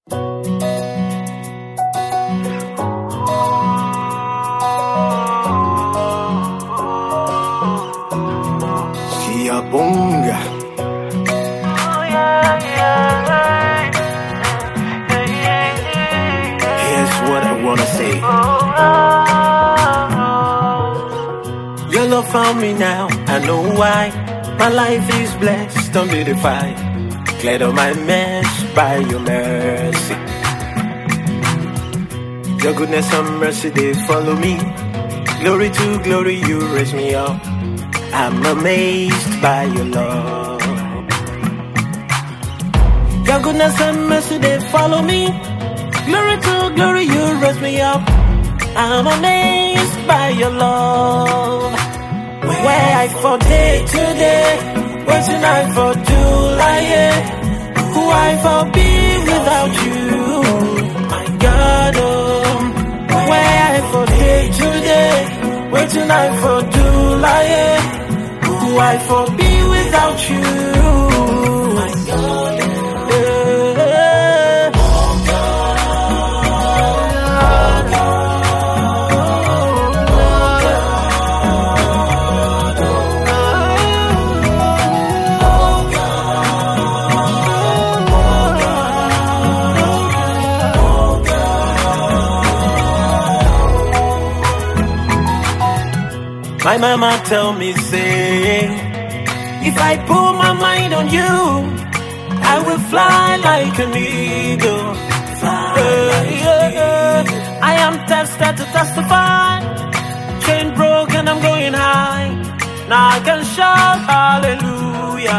Bunga. Here's what I wanna say. Your love found me now, I know why. My life is blessed, unbeautified. Cleared of my mess by your mercy. Your goodness and mercy, they follow me. Glory to glory, you raise me up. I'm amazed by your love. Your goodness and mercy, they follow me. Glory to glory, you raise me up. I'm amazed by your love. Where I for day to day, waiting I for July, yeah. Who I for be without you, my God, oh. Where I for day to day, waiting I for July, yeah. Who I for be without you, my God. My mama tell me, say, if I put my mind on you, I will fly like an eagle. I am tested to testify. Chain broken, I'm going high. Now I can shout hallelujah.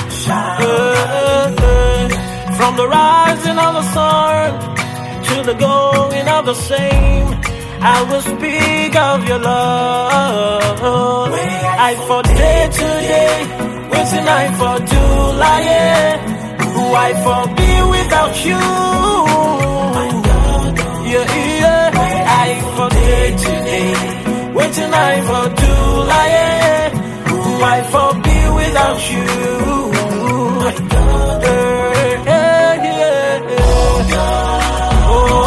From the rising of the sun to the going of the same, I will speak of your love. I for day to day, waiting I for July, yeah. Who I for be without you, yeah, yeah. I for day to day, waiting I for July, yeah. Who I for be without you, my God, yeah, yeah, yeah. Oh.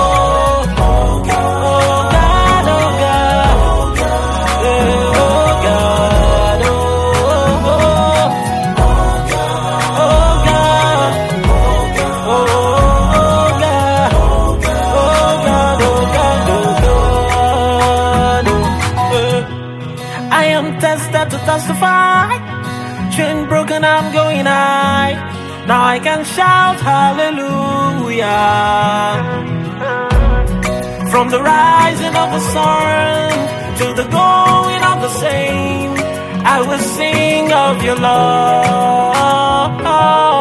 To testify, chain broken, I'm going high. Now I can shout hallelujah. From the rising of the sun to the going of the same, I will sing of your love.